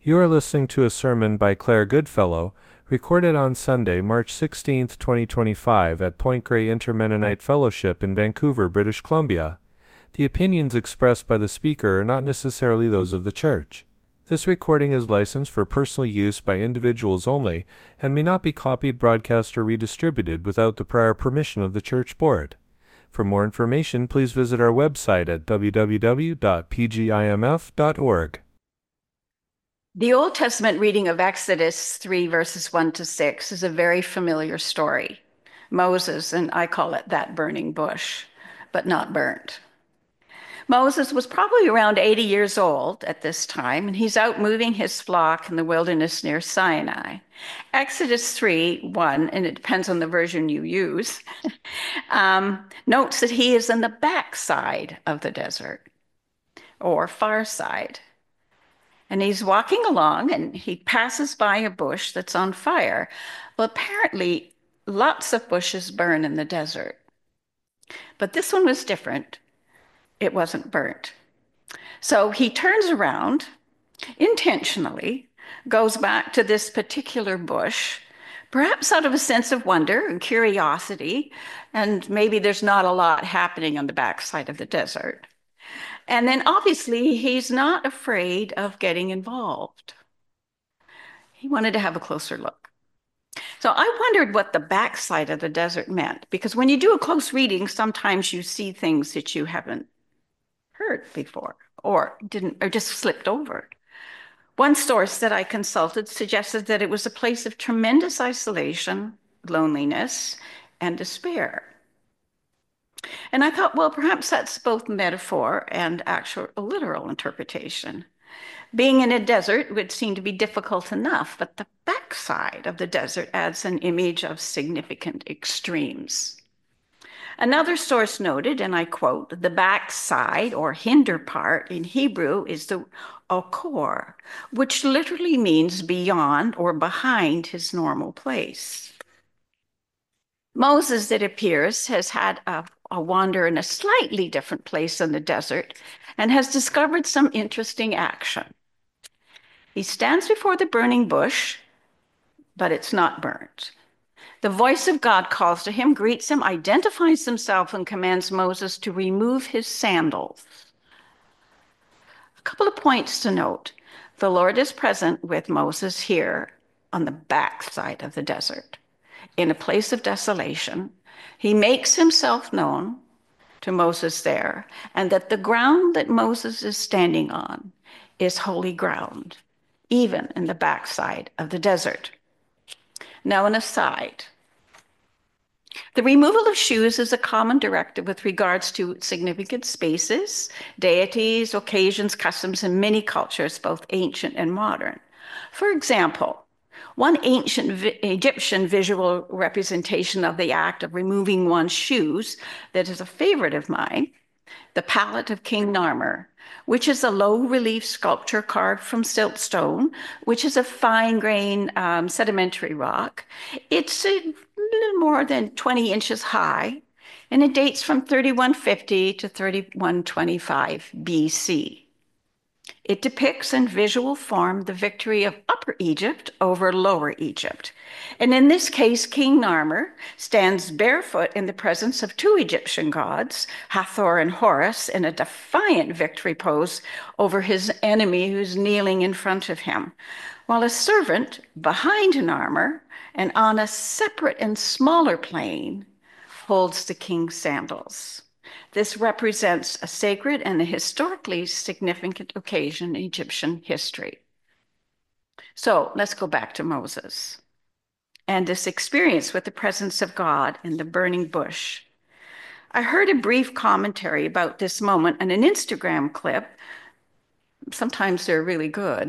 You are listening to a sermon by Claire Goodfellow, recorded on Sunday, March 16th, 2025, at Point Grey Inter-Mennonite Fellowship in Vancouver, British Columbia. The opinions expressed by the speaker are not necessarily those of the church. This recording is licensed for personal use by individuals only and may not be copied, broadcast, or redistributed without the prior permission of the church board. For more information, please visit our website at www.pgimf.org. The Old Testament reading of Exodus 3, verses 1 to 6 is a very familiar story. Moses, and I call it that burning bush, but not burnt. Moses was probably around 80 years old at this time, and he's out moving his flock in the wilderness near Sinai. Exodus 3, 1, and it depends on the version you use, notes that he is in the backside of the desert, or far side. And he's walking along and he passes by a bush that's on fire. Well, apparently, lots of bushes burn in the desert. But this one was different. It wasn't burnt. So he turns around intentionally, goes back to this particular bush, perhaps out of a sense of wonder and curiosity, and maybe there's not a lot happening on the backside of the desert. And then obviously, he's not afraid of getting involved. He wanted to have a closer look. So I wondered what the backside of the desert meant, because when you do a close reading, sometimes you see things that you haven't heard before or didn't, or just slipped over. One source that I consulted suggested that it was a place of tremendous isolation, loneliness, and despair. And I thought, well, perhaps that's both metaphor and actual literal interpretation. Being in a desert would seem to be difficult enough, but the backside of the desert adds an image of significant extremes. Another source noted, and I quote, the backside or hinder part in Hebrew is the okor, which literally means beyond or behind his normal place. Moses, it appears, has had a wander in a slightly different place in the desert and has discovered some interesting action. He stands before the burning bush, but it's not burnt. The voice of God calls to him, greets him, identifies himself, and commands Moses to remove his sandals. A couple of points to note. The Lord is present with Moses here on the backside of the desert, in a place of desolation. He makes himself known to Moses there, and that the ground that Moses is standing on is holy ground, even in the backside of the desert. Now, an aside. The removal of shoes is a common directive with regards to significant spaces, deities, occasions, customs in many cultures, both ancient and modern. For example, one ancient Egyptian visual representation of the act of removing one's shoes that is a favorite of mine, the Palette of King Narmer, which is a low-relief sculpture carved from siltstone, which is a fine-grained sedimentary rock. It's a little more than 20 inches high, and it dates from 3150 to 3125 BC. It depicts in visual form the victory of Upper Egypt over Lower Egypt. And in this case, King Narmer stands barefoot in the presence of two Egyptian gods, Hathor and Horus, in a defiant victory pose over his enemy who's kneeling in front of him, while a servant behind Narmer and on a separate and smaller plane holds the king's sandals. This represents a sacred and a historically significant occasion in Egyptian history. So let's go back to Moses and this experience with the presence of God in the burning bush. I heard a brief commentary about this moment in an Instagram clip. Sometimes they're really good.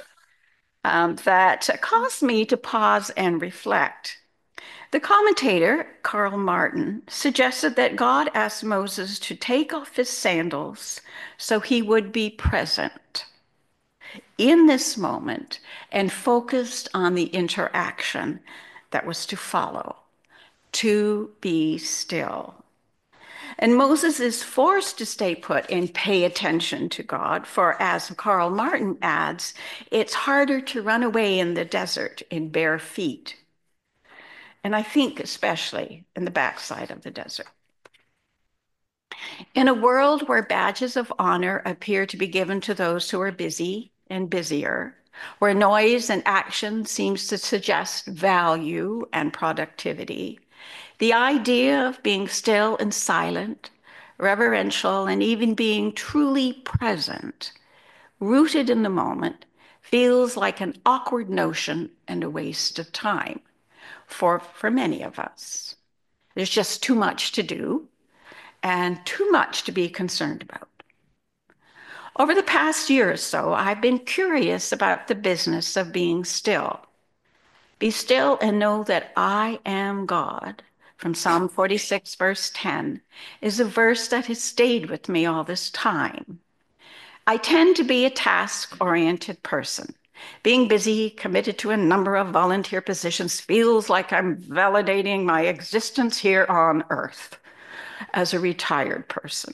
That caused me to pause and reflect. The commentator, Karl Martin, suggested that God asked Moses to take off his sandals so he would be present in this moment and focused on the interaction that was to follow, to be still. And Moses is forced to stay put and pay attention to God, for as Karl Martin adds, it's harder to run away in the desert in bare feet. And I think especially in the backside of the desert. In a world where badges of honor appear to be given to those who are busy and busier, where noise and action seems to suggest value and productivity, the idea of being still and silent, reverential, and even being truly present, rooted in the moment, feels like an awkward notion and a waste of time for many of us. There's just too much to do and too much to be concerned about. Over the past year or so, I've been curious about the business of being still. Be still and know that I am God, from Psalm 46, verse 10, is a verse that has stayed with me all this time. I tend to be a task-oriented person. Being busy, committed to a number of volunteer positions feels like I'm validating my existence here on earth as a retired person.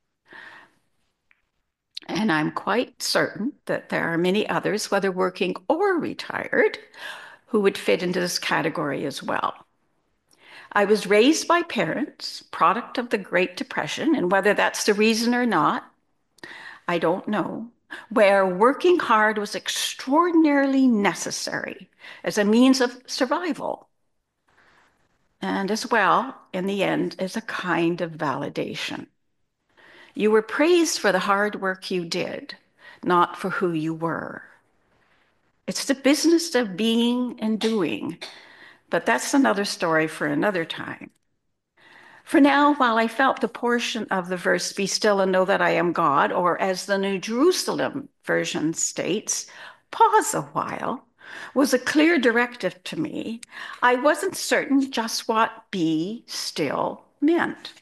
And I'm quite certain that there are many others, whether working or retired, who would fit into this category as well. I was raised by parents, product of the Great Depression, and whether that's the reason or not, I don't know, where working hard was extraordinarily necessary as a means of survival. And as well, in the end, as a kind of validation. You were praised for the hard work you did, not for who you were. It's the business of being and doing, but that's another story for another time. For now, while I felt the portion of the verse, be still and know that I am God, or as the New Jerusalem version states, pause a while, was a clear directive to me, I wasn't certain just what be still meant.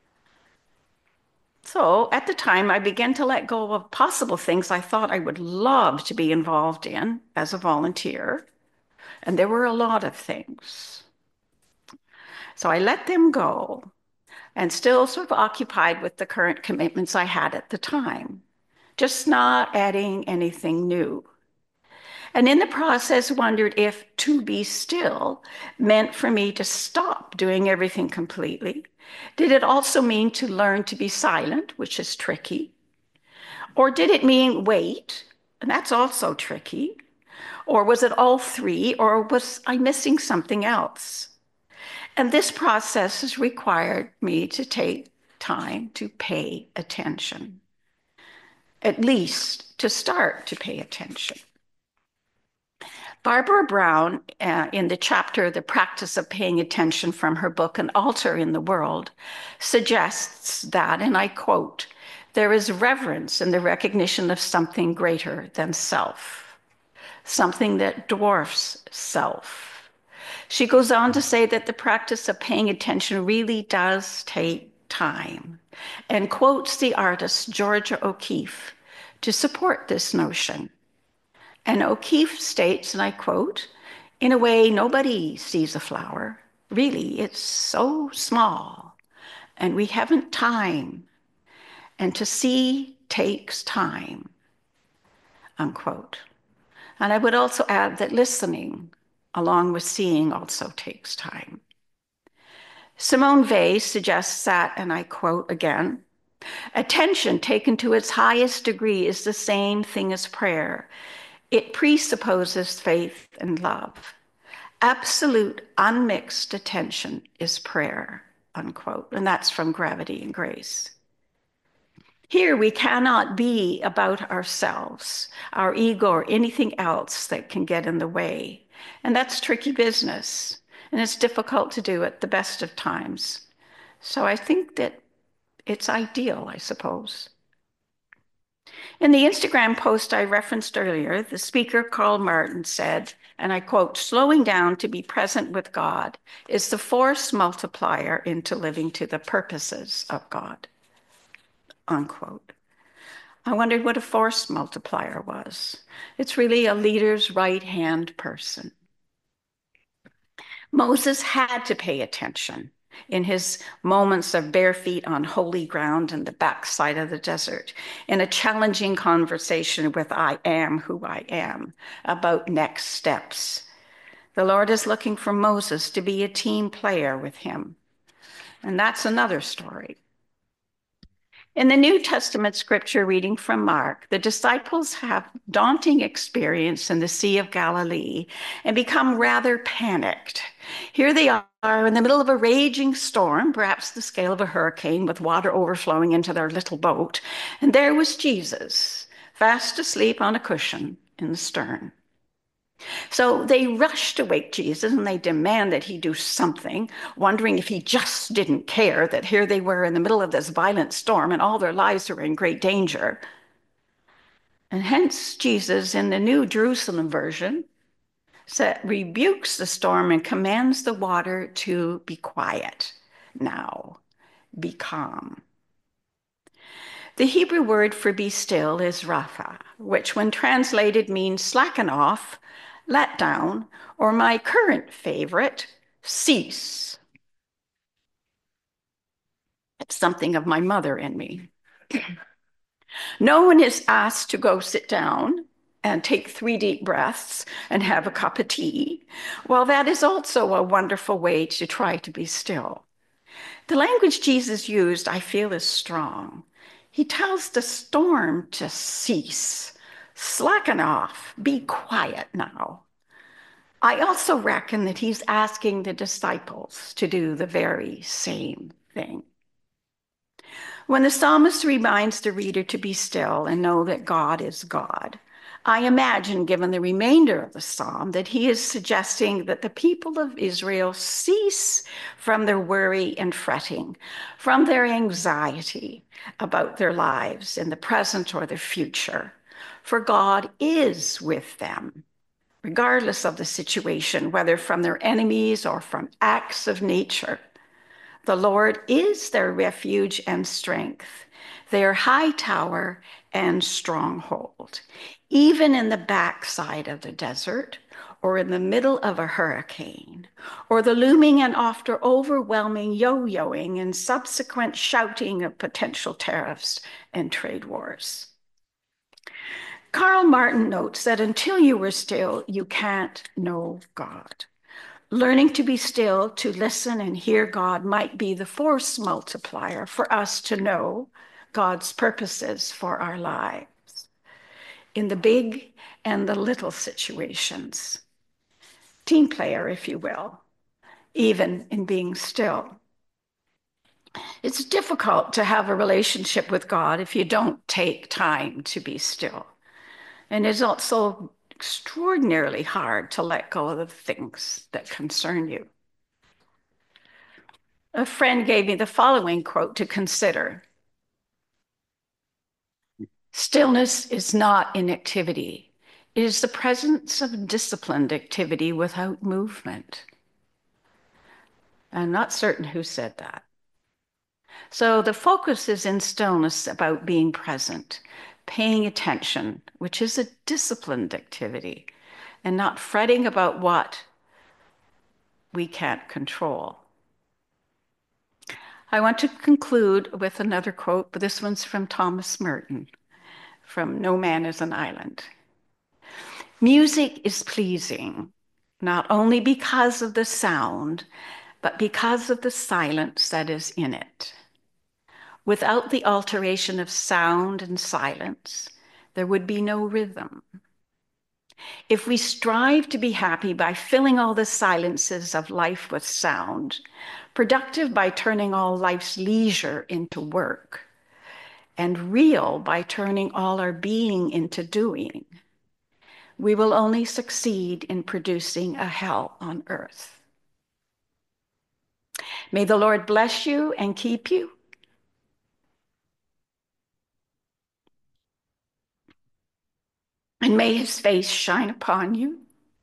So at the time, I began to let go of possible things I thought I would love to be involved in as a volunteer. And there were a lot of things. So I let them go and still sort of occupied with the current commitments I had at the time, just not adding anything new. And in the process, wondered if to be still meant for me to stop doing everything completely. Did it also mean to learn to be silent, which is tricky? Or did it mean wait? And that's also tricky. Or was it all three? Or was I missing something else? And this process has required me to take time to pay attention, at least to start to pay attention. Barbara Brown, in the chapter, The Practice of Paying Attention from her book, An Altar in the World, suggests that, and I quote, there is reverence in the recognition of something greater than self, something that dwarfs self. She goes on to say that the practice of paying attention really does take time, and quotes the artist Georgia O'Keeffe to support this notion. And O'Keeffe states, and I quote, in a way, nobody sees a flower. Really, it's so small, and we haven't time. And to see takes time, unquote. And I would also add that listening, along with seeing, also takes time. Simone Weil suggests that, and I quote again, attention taken to its highest degree is the same thing as prayer. It presupposes faith and love. Absolute unmixed attention is prayer, unquote. And that's from Gravity and Grace. Here we cannot be about ourselves, our ego, or anything else that can get in the way. And that's tricky business. And it's difficult to do at the best of times. So I think that it's ideal, I suppose. In the Instagram post I referenced earlier, the speaker Karl Martin said, and I quote, slowing down to be present with God is the force multiplier into living to the purposes of God, unquote. I wondered what a force multiplier was. It's really a leader's right-hand person. Moses had to pay attention. in his moments of bare feet on holy ground in the backside of the desert, in a challenging conversation with I am who I am about next steps. The Lord is looking for Moses to be a team player with him. And that's another story. In the New Testament scripture reading from Mark, the disciples have daunting experience in the Sea of Galilee and become rather panicked. Here they are in the middle of a raging storm, perhaps the scale of a hurricane, with water overflowing into their little boat. And there was Jesus, fast asleep on a cushion in the stern. So they rush to wake Jesus and they demand that he do something, wondering if he just didn't care that here they were in the middle of this violent storm and all their lives were in great danger. And hence, Jesus, in the New Jerusalem version, rebukes the storm and commands the water to be quiet. Now, be calm. The Hebrew word for be still is rapha, which when translated means slacken off, let down, or my current favorite, cease. It's something of my mother in me. No one is asked to go sit down and take 3 deep breaths and have a cup of tea. Well, that is also a wonderful way to try to be still. The language Jesus used, I feel, is strong. He tells the storm to cease, slacken off, be quiet now. I also reckon that he's asking the disciples to do the very same thing. When the psalmist reminds the reader to be still and know that God is God, I imagine, given the remainder of the psalm, that he is suggesting that the people of Israel cease from their worry and fretting, from their anxiety about their lives in the present or the future, for God is with them, regardless of the situation, whether from their enemies or from acts of nature. The Lord is their refuge and strength, their high tower and stronghold. Even in the backside of the desert, or in the middle of a hurricane, or the looming and often overwhelming yo-yoing and subsequent shouting of potential tariffs and trade wars. Karl Martin notes that until you are still, you can't know God. Learning to be still, to listen and hear God might be the force multiplier for us to know God's purposes for our lives in the big and the little situations. Team player, if you will, even in being still. It's difficult to have a relationship with God if you don't take time to be still. And it's also extraordinarily hard to let go of the things that concern you. A friend gave me the following quote to consider. Stillness is not inactivity. It is the presence of disciplined activity without movement. I'm not certain who said that. So the focus is in stillness about being present, paying attention, which is a disciplined activity, and not fretting about what we can't control. I want to conclude with another quote, but this one's from Thomas Merton, from No Man is an Island. Music is pleasing, not only because of the sound, but because of the silence that is in it. Without the alteration of sound and silence, there would be no rhythm. If we strive to be happy by filling all the silences of life with sound, productive by turning all life's leisure into work, and real by turning all our being into doing, we will only succeed in producing a hell on earth. May the Lord bless you and keep you. And may his face shine upon you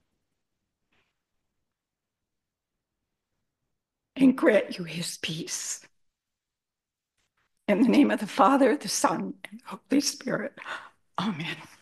and grant you his peace. In the name of the Father, the Son, and the Holy Spirit. Amen.